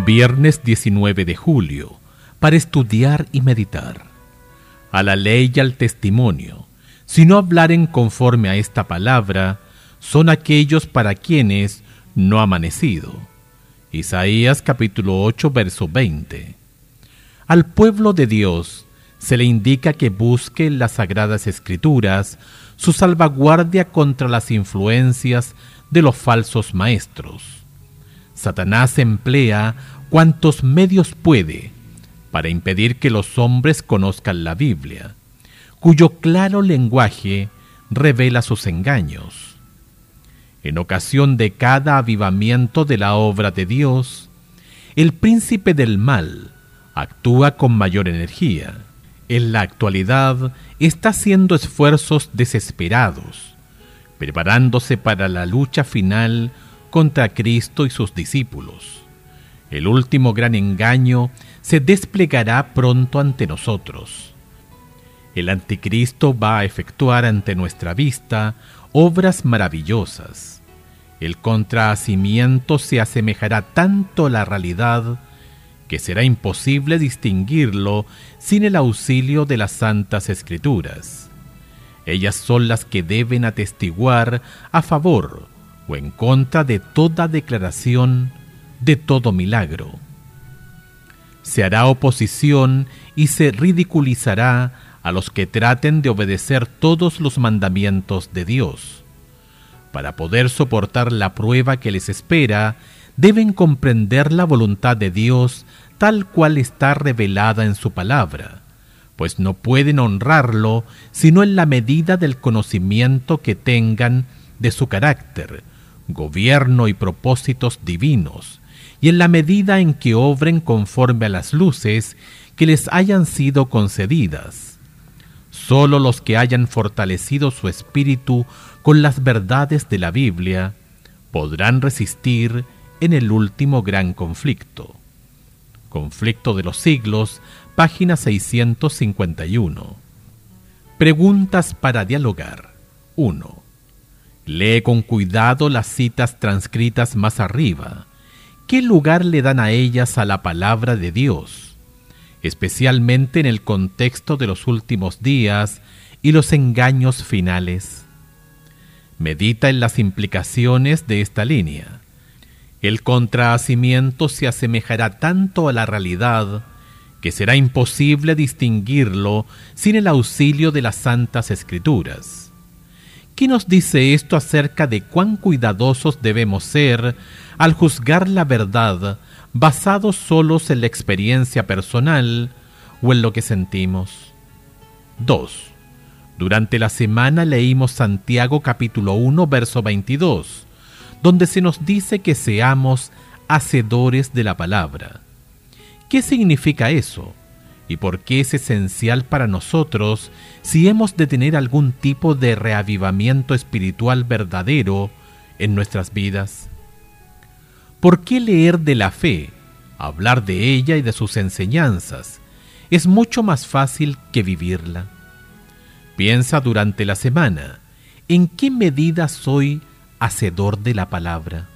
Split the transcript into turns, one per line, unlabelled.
Viernes 19 de julio, para estudiar y meditar. A la ley y al testimonio, si no hablaren conforme a esta palabra, son aquellos para quienes no ha amanecido. Isaías capítulo 8, verso 20. Al pueblo de Dios se le indica que busque en las Sagradas Escrituras su salvaguardia contra las influencias de los falsos maestros. Satanás emplea cuantos medios puede para impedir que los hombres conozcan la Biblia, cuyo claro lenguaje revela sus engaños. En ocasión de cada avivamiento de la obra de Dios, el príncipe del mal actúa con mayor energía. En la actualidad está haciendo esfuerzos desesperados, preparándose para la lucha final contra Cristo y sus discípulos. El último gran engaño se desplegará pronto ante nosotros. El anticristo va a efectuar ante nuestra vista obras maravillosas. El contrahacimiento se asemejará tanto a la realidad que será imposible distinguirlo sin el auxilio de las Santas Escrituras. Ellas son las que deben atestiguar a favor o en contra de toda declaración, de todo milagro. Se hará oposición y se ridiculizará a los que traten de obedecer todos los mandamientos de Dios. Para poder soportar la prueba que les espera, deben comprender la voluntad de Dios tal cual está revelada en su palabra, pues no pueden honrarlo sino en la medida del conocimiento que tengan de su carácter, gobierno y propósitos divinos, y en la medida en que obren conforme a las luces que les hayan sido concedidas. Solo los que hayan fortalecido su espíritu con las verdades de la Biblia podrán resistir en el último gran conflicto. Conflicto de los siglos, página 651. Preguntas para dialogar. 1. Lee con cuidado las citas transcritas más arriba. ¿Qué lugar le dan a ellas a la palabra de Dios, especialmente en el contexto de los últimos días y los engaños finales? Medita en las implicaciones de esta línea. El contrahacimiento se asemejará tanto a la realidad que será imposible distinguirlo sin el auxilio de las Santas Escrituras. ¿Qué nos dice esto acerca de cuán cuidadosos debemos ser al juzgar la verdad basados solos en la experiencia personal o en lo que sentimos? 2. Durante la semana leímos Santiago capítulo 1, verso 22, donde se nos dice que seamos hacedores de la palabra. ¿Qué significa eso? ¿Y por qué es esencial para nosotros si hemos de tener algún tipo de reavivamiento espiritual verdadero en nuestras vidas? ¿Por qué leer de la fe, hablar de ella y de sus enseñanzas, es mucho más fácil que vivirla? Piensa durante la semana, ¿en qué medida soy hacedor de la palabra?